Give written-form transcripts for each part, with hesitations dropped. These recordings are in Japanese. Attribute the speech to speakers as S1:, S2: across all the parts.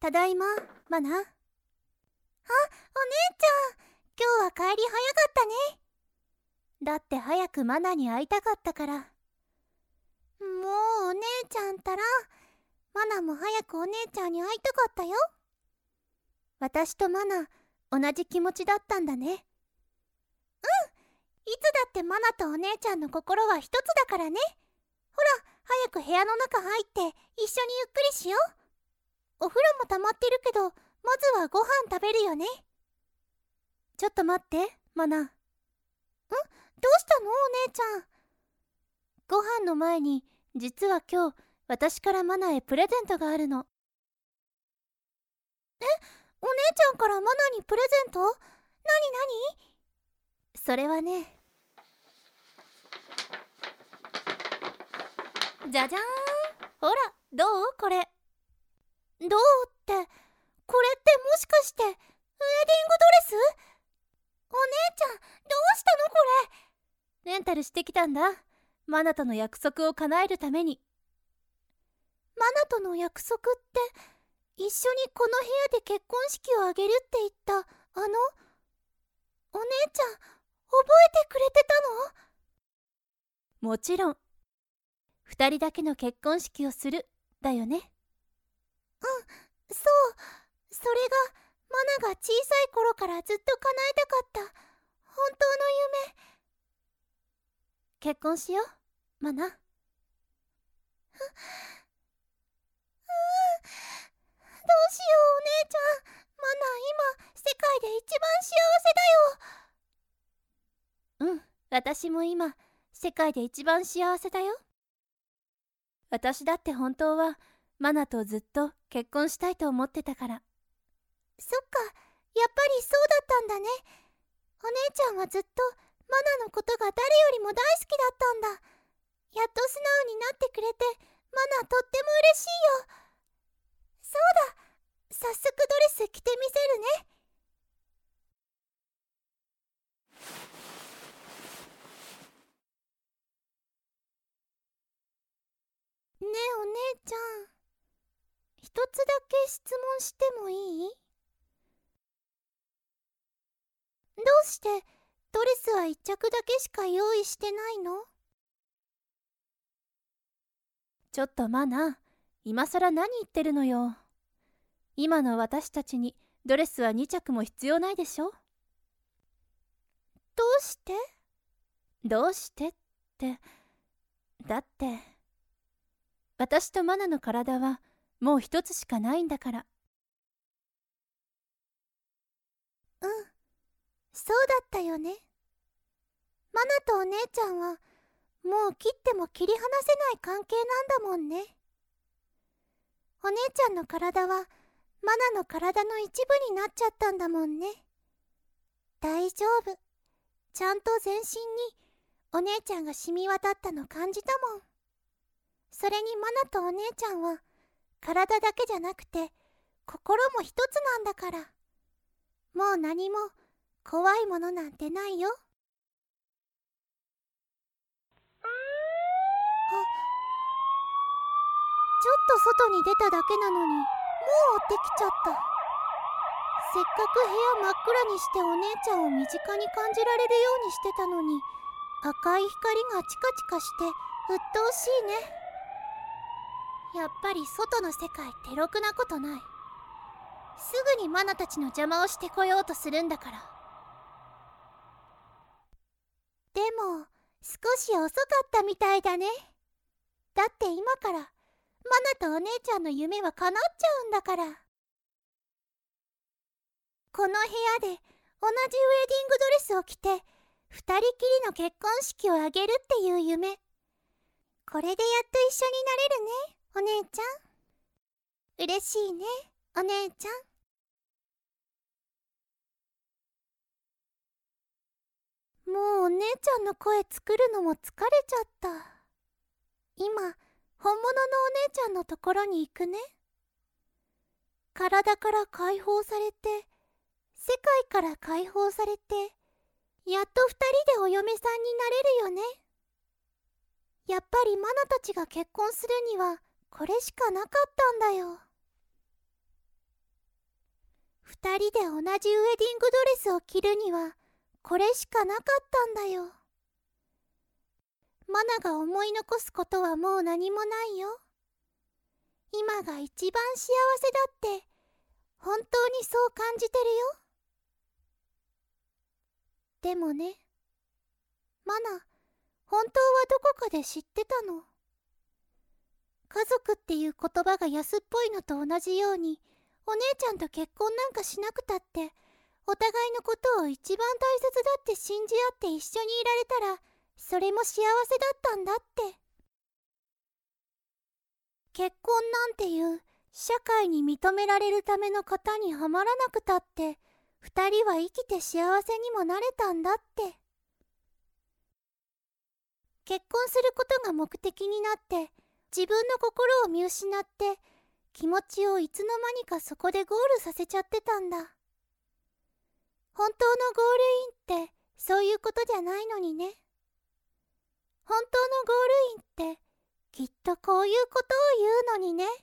S1: ただいま、マナ。あ、お姉ちゃん、今日は帰り早かったね。だって早くマナに会いたかったから。もうお姉ちゃんったら、マナも早くお姉ちゃんに会いたかったよ。私とマナ、同じ気持ちだったんだね。うん、いつだってマナとお姉ちゃんの心は一つだからね。ほら、早く部屋の中入って一緒にゆっくりしよう。お風呂も溜まってるけど、まずはご飯食べるよね。ちょっと待って、マナ。どうしたのお姉ちゃん。ご飯の前に、実は今日、私からマナへプレゼントがあるの。お姉ちゃんからマナにプレゼント？なになに？それはね。じゃじゃーん。ほら、どうこれ。どうって、これってもしかして、ウェディングドレス？お姉ちゃん、どうしたのこれ。レンタルしてきたんだ。マナとの約束を叶えるために。マナとの約束って、一緒にこの部屋で結婚式を挙げるって言った、お姉ちゃん、覚えてくれてたの？もちろん。二人だけの結婚式をする、だよね。そう。それが、マナが小さい頃からずっと叶えたかった、本当の夢。結婚しよう、マナ。どうしようお姉ちゃん。マナ今、世界で一番幸せだよ。私も今、世界で一番幸せだよ。私だって本当は、マナとずっと結婚したいと思ってたから。そっか、やっぱりそうだったんだね。お姉ちゃんはずっとマナのことが誰よりも大好きだったんだ。やっと素直になってくれて、マナとっても嬉しいよ。そうだ、早速ドレス着てみせるね。ねえお姉ちゃん、一つだけ質問してもいい？どうしてドレスは一着だけしか用意してないの？ちょっとマナ、今さら何言ってるのよ。今の私たちにドレスは2着も必要ないでしょ。どうして？どうしてって、だって私とマナの体はもう一つしかないんだから。そうだったよね。マナとお姉ちゃんはもう切っても切り離せない関係なんだもんね。お姉ちゃんの体はマナの体の一部になっちゃったんだもんね。大丈夫。ちゃんと全身にお姉ちゃんが染み渡ったの感じたもん。それにマナとお姉ちゃんは体だけじゃなくて心も一つなんだから。もう何も怖いものなんてないよ。ちょっと外に出ただけなのにもう追ってきちゃった。せっかく部屋真っ暗にしてお姉ちゃんを身近に感じられるようにしてたのに、赤い光がチカチカして鬱陶しいね。やっぱり外の世界ってろくなことない。すぐにマナたちの邪魔をしてこようとするんだから。でも少し遅かったみたいだね。だって今からマナとお姉ちゃんの夢は叶っちゃうんだから。この部屋で同じウェディングドレスを着て二人きりの結婚式を挙げるっていう夢。これでやっと一緒になれるね、お姉ちゃん。嬉しいね、お姉ちゃん。もうお姉ちゃんの声作るのも疲れちゃった。今、本物のお姉ちゃんのところに行くね。体から解放されて、世界から解放されて、やっと二人でお嫁さんになれるよね。やっぱりマナたちが結婚するにはこれしかなかったんだよ。 二人で同じウェディングドレスを着るにはこれしかなかったんだよ。マナが思い残すことはもう何もないよ。今が一番幸せだって本当にそう感じてるよ。でもね、マナ、本当はどこかで知ってたの。家族っていう言葉が安っぽいのと同じように、お姉ちゃんと結婚なんかしなくたってお互いのことを一番大切だって信じ合って一緒にいられたら、それも幸せだったんだって。結婚なんていう社会に認められるための型にはまらなくたって二人は生きて幸せにもなれたんだって。結婚することが目的になって自分の心を見失って気持ちをいつの間にかそこでゴールさせちゃってたんだ。本当のゴールインってそういうことじゃないのにね。本当のゴールインってきっとこういうことを言うのにね。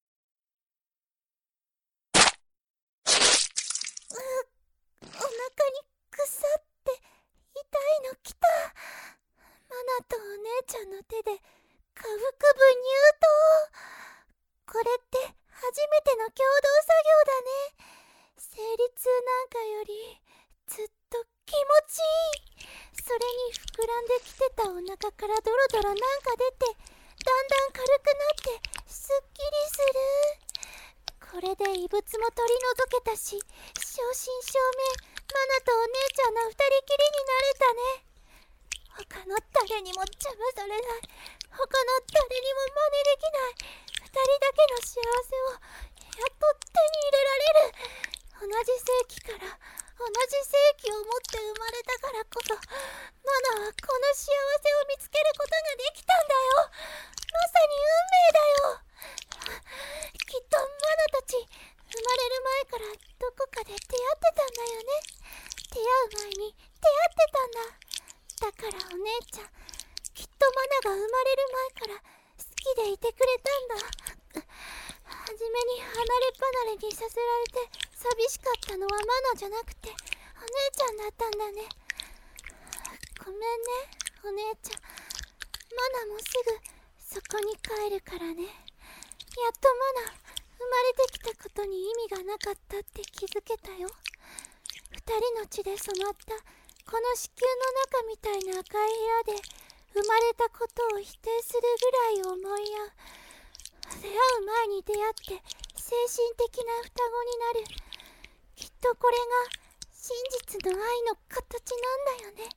S1: お腹にくさって痛いのきた。マナとお姉ちゃんの手で下腹部入刀。これって初めての共同作業だね。生理痛なんかよりずっと気持ちいい。それに膨らんできてたお腹からドロドロなんか出てだんだん軽くなってすっきりする。これで異物も取り除けたし、正真正銘マナとお姉ちゃんの二人きりになれたね。他の誰にも邪魔されない、他の誰にも真似できない二人だけの幸せをやっと手に入れられる。同じ世紀から同じ世紀をもって生まれたからこそ、マナはこの幸せを見つけることができたんだよ。まさに運命だよ。きっとマナたち生まれる前からどこかで出会ってたんだよね。出会う前に出会ってたんだ。だからお姉ちゃん、きっとマナが生まれる前から好きでいてくれたんだ。はじめに離れ離れにさせられて寂しかったのはマナじゃなくてお姉ちゃんだったんだね。ごめんねお姉ちゃん。マナもすぐそこに帰るからね。やっとマナ生まれてきたことに意味がなかったって気づけたよ。二人の血で染まったこの子宮の中みたいな赤い部屋で生まれたことを否定するぐらい思い合う。出会う前に出会って精神的な双子になる。きっとこれが真実の愛の形なんだよね。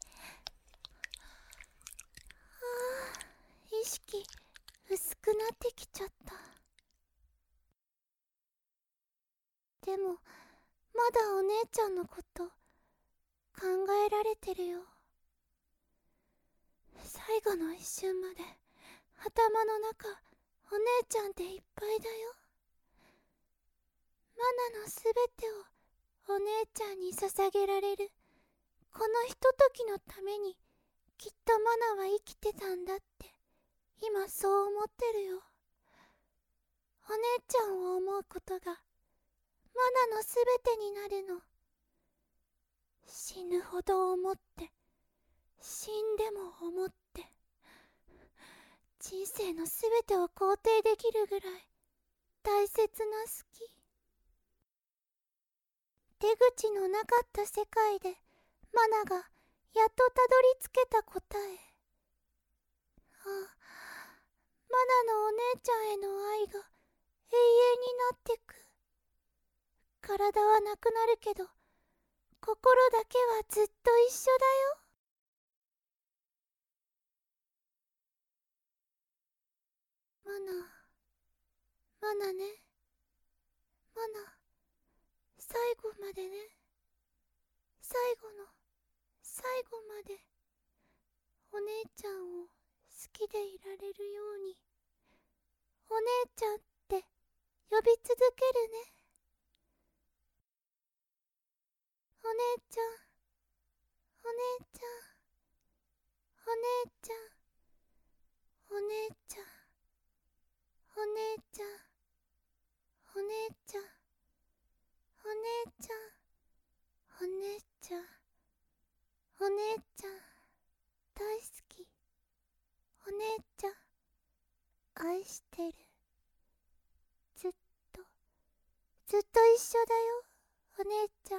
S1: 意識薄くなってきちゃった。でもまだお姉ちゃんのこと考えられてるよ。最後の一瞬まで頭の中お姉ちゃんでいっぱいだよ。マナのすべてをお姉ちゃんに捧げられるこのひとときのためにきっとマナは生きてたんだって今そう思ってるよ。お姉ちゃんを思うことがマナのすべてになるの。死ぬほど思って死んでも思って人生のすべてを肯定できるぐらい大切な好き。出口のなかった世界でマナがやっとたどり着けた答え。ああ、マナのお姉ちゃんへの愛が永遠になってく。体はなくなるけど心だけはずっと一緒だよ。マナね。マナ、最後までね。最後の最後までお姉ちゃんを好きでいられるようにお姉ちゃんって呼び続けるね。お姉ちゃん、お姉ちゃん、お姉ちゃん、お姉ちゃん、お姉ちゃん、お姉ちゃん、お姉緒だよ、お姉ちゃん。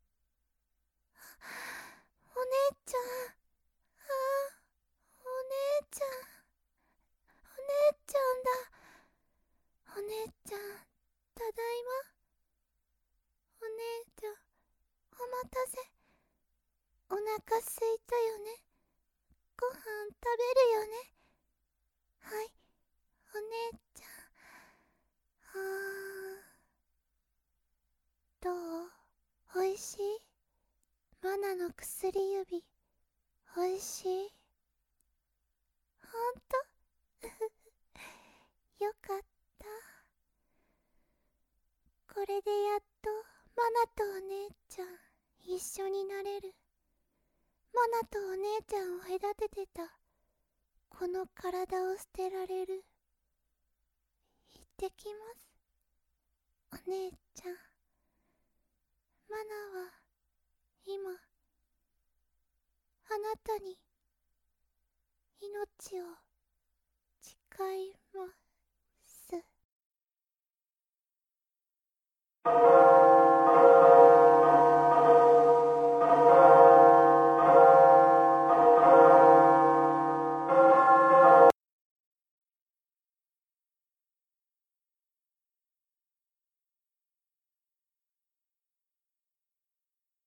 S1: お姉ちゃん。お姉ちゃん。お姉ちゃんだ。お姉ちゃん、ただいま。お姉ちゃん、お待たせ。お腹すいたよね。ご飯食べるよね。はい、お姉ちゃん。どう？おいしい？マナの薬指、おいしい？ほんと？よかった。これでやっとマナとお姉ちゃん一緒になれる。マナとお姉ちゃんを隔ててたこの体を捨てられる。行ってきます、お姉ちゃん。マナは今あなたに命を誓います。